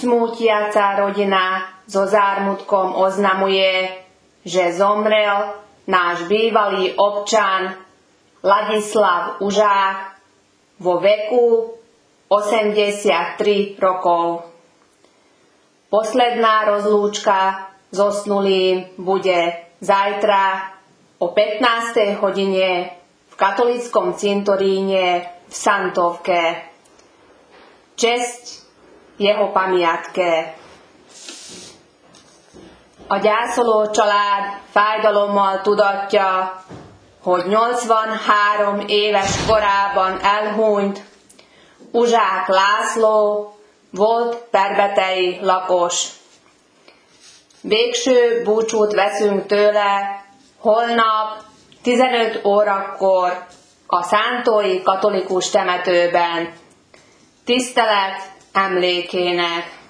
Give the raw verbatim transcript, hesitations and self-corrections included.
Smútiaca rodina so zármutkom oznamuje, že zomrel náš bývalý občan Ladislav Užák vo veku osemdesiattri rokov. Posledná rozlúčka s zosnulým bude zajtra o pätnástej hodine v katolíckom cintoríne v Santovke. Cszt jeho pamiatke. A gyászoló család fájdalommal tudatja, hogy nyolcvanhárom éves korában elhunyt Uzsák László volt perbetei lakos. Végső búcsút veszünk tőle holnap tizenöt órakor a szántói katolikus temetőben. Tisztelet emlékének.